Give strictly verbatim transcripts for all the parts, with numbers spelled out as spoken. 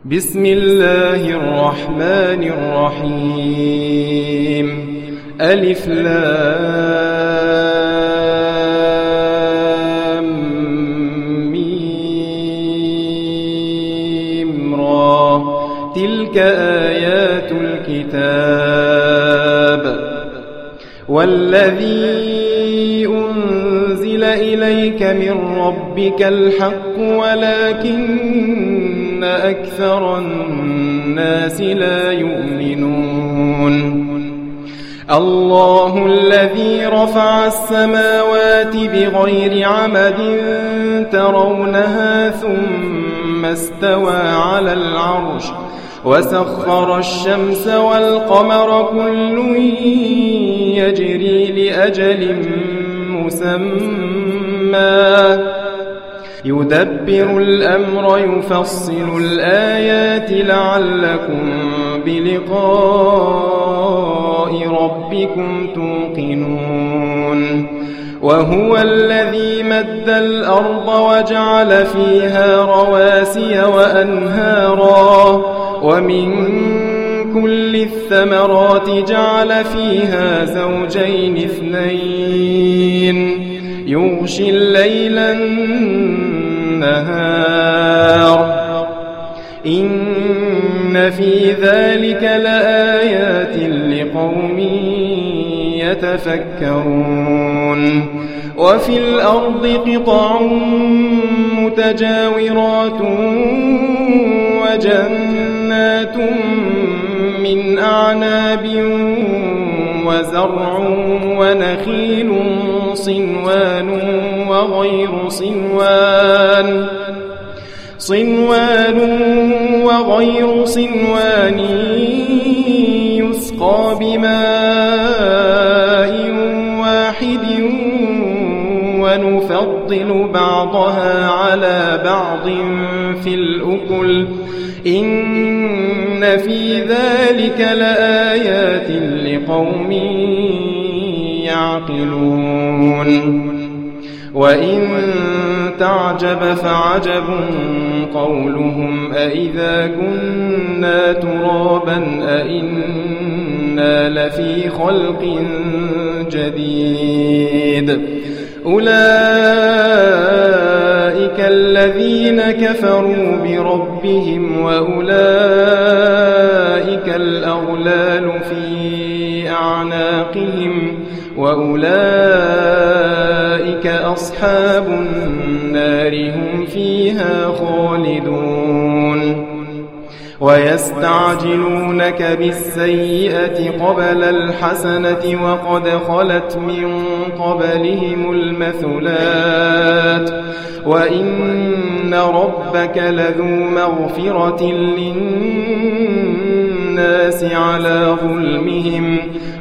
بسم الله الرحمن الرحيم. ألف لام ميم را. تلك آيات الكتاب والذي أنزل إليك من ربك الحق ولكن أكثر الناس لا يؤمنون. الله الذي رفع السماوات بغير عمد ترونها ثم استوى على العرش وسخر الشمس والقمر كل يجري لأجل مسمى يدبر الأمر يفصل الآيات لعلكم بلقاء ربكم توقنون. وهو الذي مد الأرض وجعل فيها رواسي وأنهارا ومن كل الثمرات جعل فيها زوجين اثنين يغشي الليل النهار إن في ذلك لآيات لقوم يتفكرون. وفي الأرض قطع متجاورات وجنات من أعناب وزرع ونخيل صنوان وغير صنوان صنوان وغير صنوان يسقى بماء واحد ونفضل بعضها على بعض في الأكل إن في ذلك لآيات لقوم يعقلون. وإن تعجب فعجب قولهم أإذا كنا ترابا أإنا لفي خلق جديد. أولئك الذين كفروا بربهم وأولئك الأغلال في أعناقهم وأولئك أصحاب النار هم فيها خالدون. ويستعجلونك بالسيئة قبل الحسنة وقد خلت من قبلهم المثلات وإن ربك لذو مغفرة للناس على ظلمهم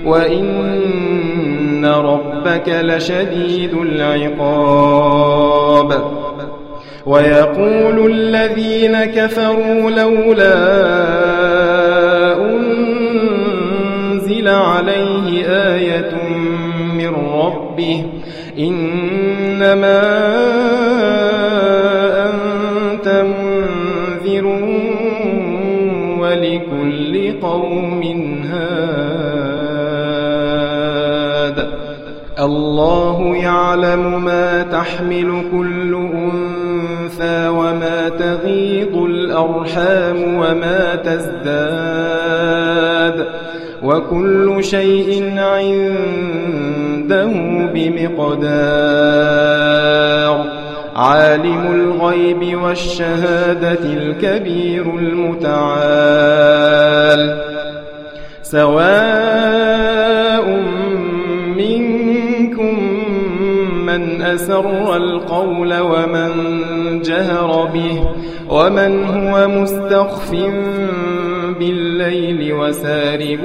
وإن ربك لشديد العقاب. ويقول الذين كفروا لولا أنزل عليه آية من ربه إنما أنت منذر ولكل قوم هاد. الله يعلم ما تحمل كل أنثى وما تغيض الأرحام وما تزداد وكل شيء عنده بمقدار. عالم الغيب والشهادة الكبير المتعال. سواء منكم من أسر القول ومن جهر به ومن هو مستخف بالليل وسارب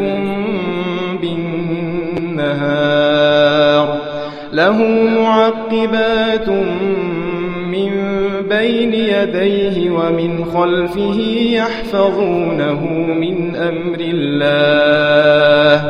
بالنهار. له معقبات من بين يديه ومن خلفه يحفظونه من أمر الله.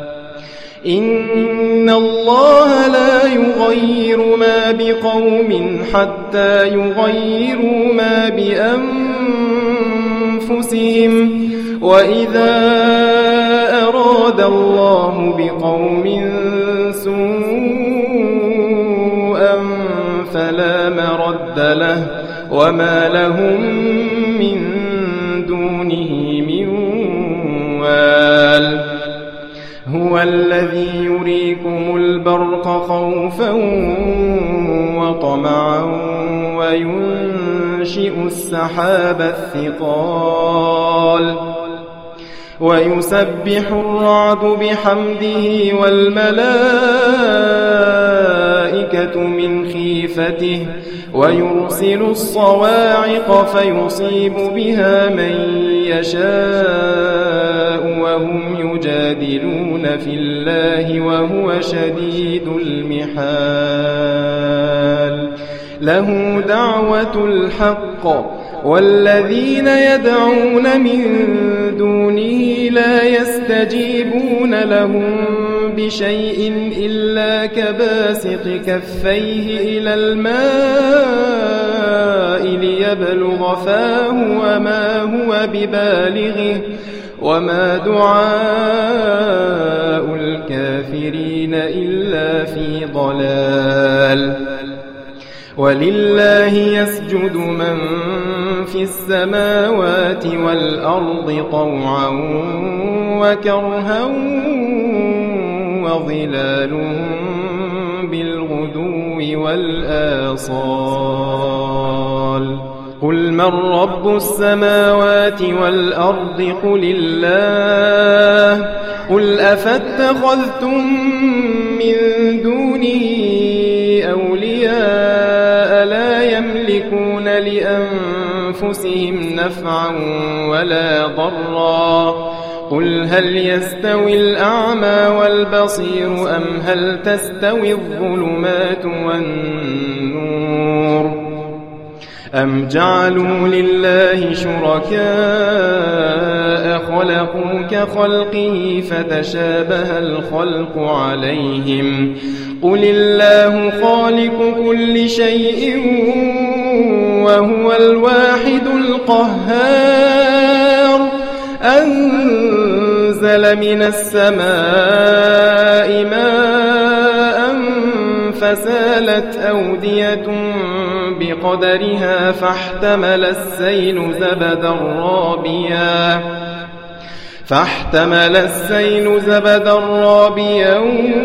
إن الله لا يغير ما بقوم حتى يغيروا ما أنفسهم وإذا أراد الله بقوم سوءا فلا مرد له وما لهم من دونه من وال هو الذي يريكم البرق خوفا وطمعا وينشئ السحاب الثقال ويسبح الرعد بحمده والملائكة من خيفته ويرسل الصواعق فيصيب بها من يشاء وهم يجادلون في الله وهو شديد المحال له دعوة الحق والذين يدعون من دونه لا يستجيبون لهم بشيء إلا كباسط كفيه إلى الماء ليبلغ فاه وما هو ببالغه وما دعاء الكافرين إلا في ضلال ولله يسجد من في السماوات والأرض طوعا وكرها وظلالهم بالغدو والآصال قل من رب السماوات والأرض قل الله قل أفاتخذتم من دونه أولياء لا يملكون لأنفسهم نفعا ولا ضرا قل هل يستوي الأعمى والبصير أم هل تستوي الظلمات والنور أم جعلوا لله شركاء خلقوا كخلقه فتشابه الخلق عليهم قل الله خالق كل شيء وهو الواحد القهار أنزل من السماء ماء فسالت أودية بقدرها فاحتمل السيل زبدا رابيا فاحتمل السيل زبدا رابيا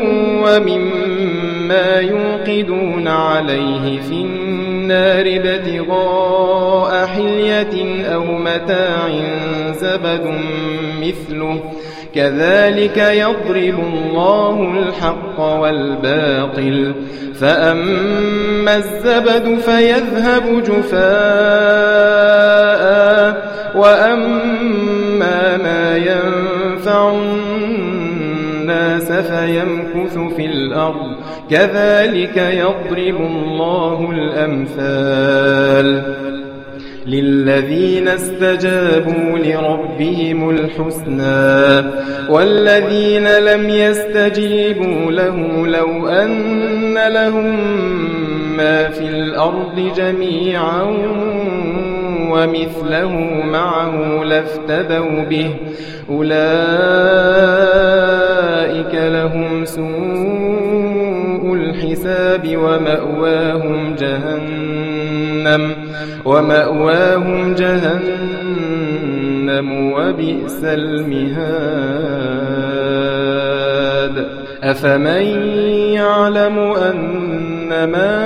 ومما يوقدون عليه في النار ابتغاء حلية أو متاع زبد مثله كذلك يضرب الله الحق والباطل فأما الزبد فيذهب جفاء وأما ما ينفع الناس فيمكث في الأرض كذلك يضرب الله الأمثال للذين استجابوا لربهم الحسنى والذين لم يستجيبوا له لو أن لهم ما في الأرض جميعا ومثله معه لافتدوا به أولئك لهم سوء الحساب ومأواهم جهنم ومأواهم جهنم وبئس المهاد أفمن يعلم أنما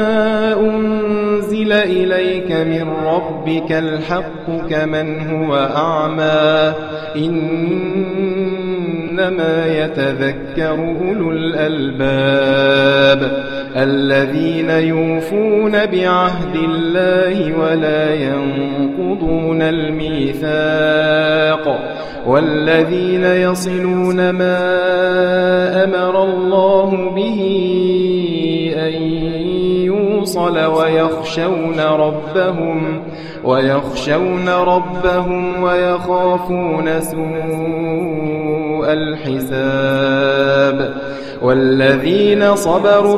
أنزل إليك من ربك الحق كمن هو أعمى إنما يتذكر أولو الألباب الذين يوفون بعهد الله ولا ينقضون الميثاق والذين يصلون ما أمر الله به أن يوصل ويخشون ربهم ويخشون ربهم ويخافون سوء الحساب والذين صبروا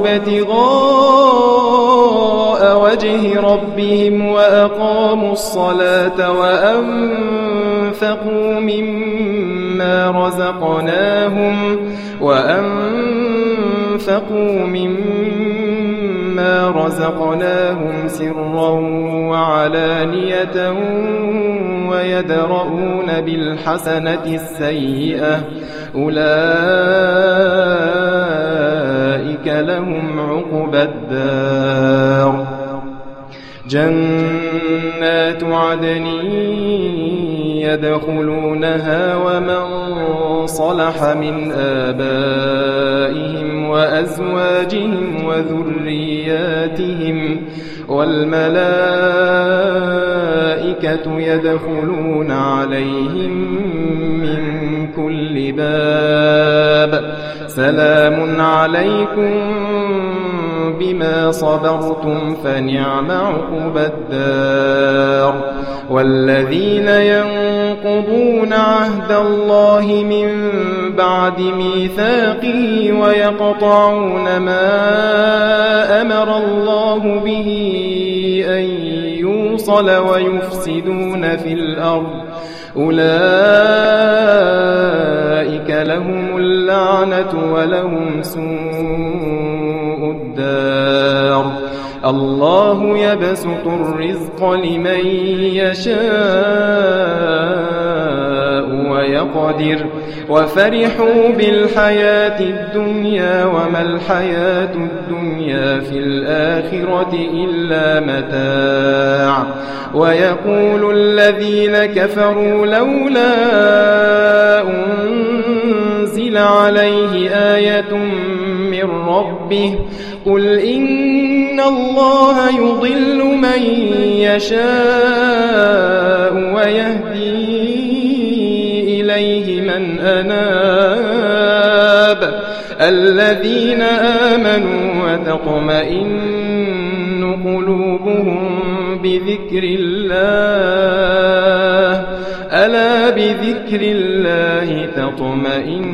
ابتغاء وجه ربهم وأقاموا الصلاة وأنفقوا مما رزقناهم وأنفقوا مما رزقناهم سرا وعلانية ويدرؤون بالحسنة السيئة أولئك لهم عقبى الدار جنات عدن يدخلونها ومن صلح من آبائهم وأزواجهم وذرياتهم والملائكة يدخلون عليهم من كل باب سلام عليكم بما صبرتم فنعم عقبى الدار والذين ينقضون عهد الله من بعد ميثاقه ويقطعون ما أمر الله به أن يوصل ويفسدون في الأرض أولئك لهم اللعنة ولهم سوء الدار الله يبسط الرزق لمن يشاء ويقدر وفرحوا بالحياة الدنيا وما الحياة الدنيا في الآخرة إلا متاع ويقول الذين كفروا لولا أنزل عليه آية من ربه قل إن الله يضل من يشاء ويهدي إليه من أناب الذين آمنوا وتطمئن قلوبهم بذكر الله ألا بذكر الله تطمئن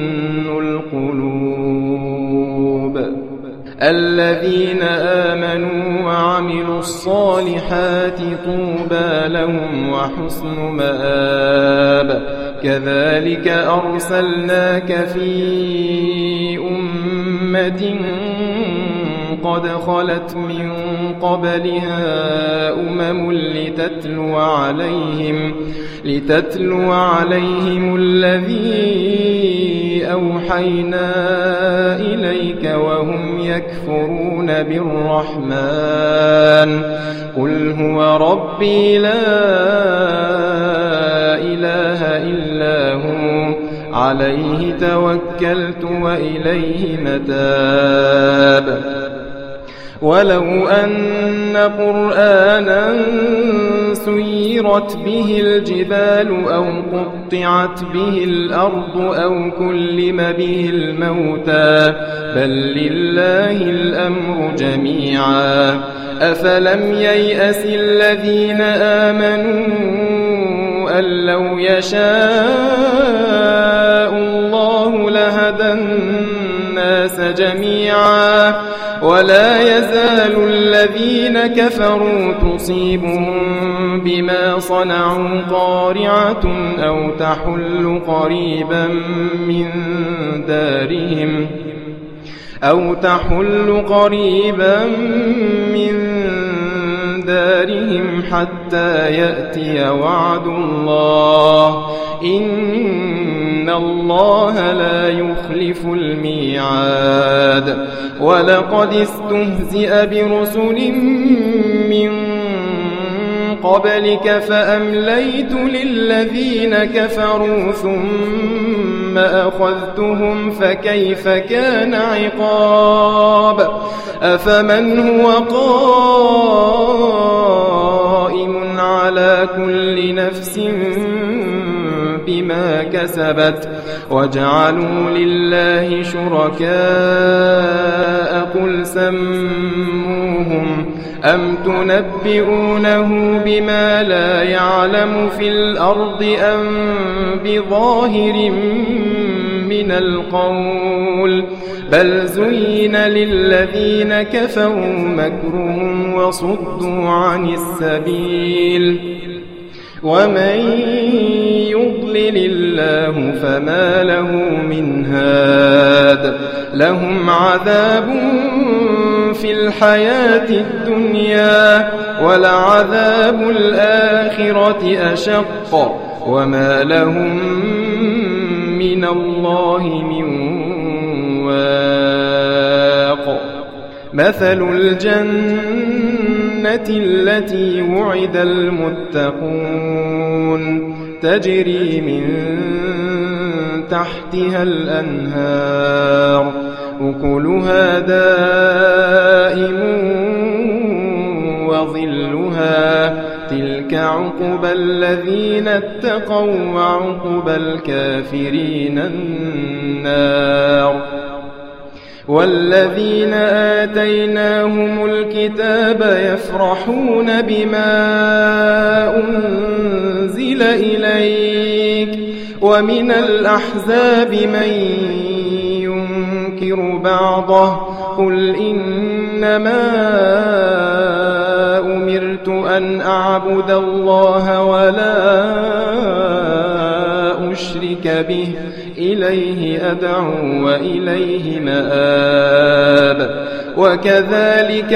القلوب الذين آمنوا وعملوا الصالحات طوبى لهم وحسن مآب كذلك أرسلناك في أمة قد خلت من قبلها أمم لتتلو عليهم لتتلو عليهم الذي أوحينا إليك وهم يكفرون بالرحمن قل هو ربي لا إله إلا هو عليه توكلت وإليه متاب ولو أن قرآنا سيرت به الجبال أو قطعت به الأرض أو كلم به الموتى بل لله الأمر جميعا أفلم ييأس الذين آمنوا أن لو يشاء الله لهدى الناس جميعا ولا يزال الذين كفروا تصيبهم بما صنعوا قارعة أو تحل قريبا من دارهم أو تحل قريبا من دارهم حتى يأتي وعد الله إن الله لا يخلف الميعاد ولقد استهزئ برسل من قبلك فأمليت للذين كفروا ثم أخذتهم فكيف كان عقاب أفمن هو قائم على كل نفس بما كسبت وجعلوا لله شركاء قل سموهم أم تنبئونه بما لا يعلم في الأرض أم بظاهر من القول بل زين للذين كفروا مكرهم وصدوا عن السبيل ومن يضلل الله فما له من هاد لهم عذاب في الحياة الدنيا ولعذاب الآخرة أشق وما لهم من الله من واق مثل الجنة التي وعد المتقون تجري من تحتها الأنهار أكلها دائم وظلها تلك عقبى الذين اتقوا وعقبى الكافرين النار والذين آتيناهم الكتاب يفرحون بما أنزل إليك ومن الأحزاب من ينكر بعضه قل إنما أمرت أن أعبد الله ولا أشرك به إليه أدعو وإليه مآب وكذلك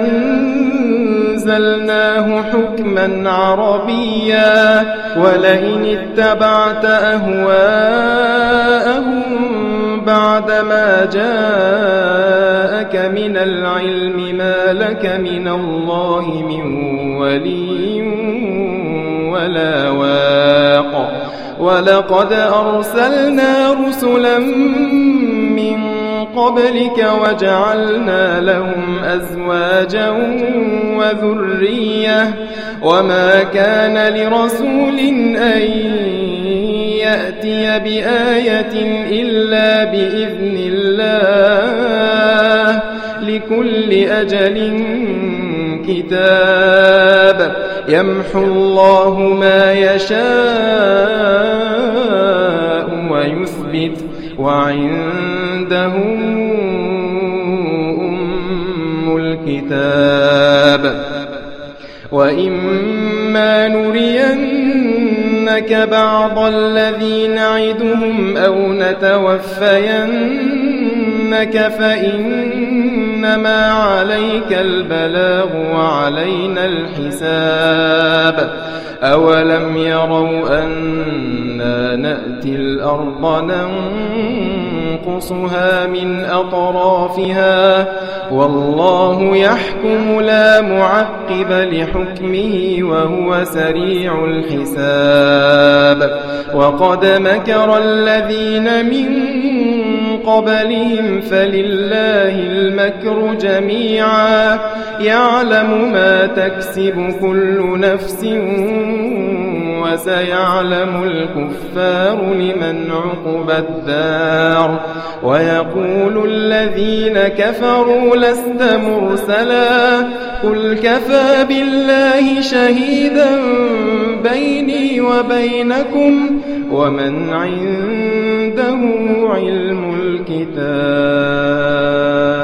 أنزلناه حكما عربيا ولئن اتبعت أهواءهم بعدما جاءك من العلم ما لك من الله من ولي ولا واق ولقد أرسلنا رسلا من قبلك وجعلنا لهم أزواجا وذرية وما كان لرسول أن يأتي بآية إلا بإذن الله لكل أجل كتاب يمحو الله ما يشاء ويثبت وعنده أم الكتاب وإما نرينك بعض الذي نعدهم أو نتوفينك فإنما عليك البلاغ وعلينا الحساب أولم يروا أنا نأتي الأرض ننقصها من أطرافها والله يحكم لا معقب لحكمه وهو سريع الحساب وقد مكر الذين من قبلهم فلله المكر جميعا يعلم ما تكسب كل نفس وسيعلم الكفار لمن عقبى الدار ويقول الذين كفروا لست مرسلا قل كفى بالله شهيدا بيني وبينكم ومن عنده علم الكتاب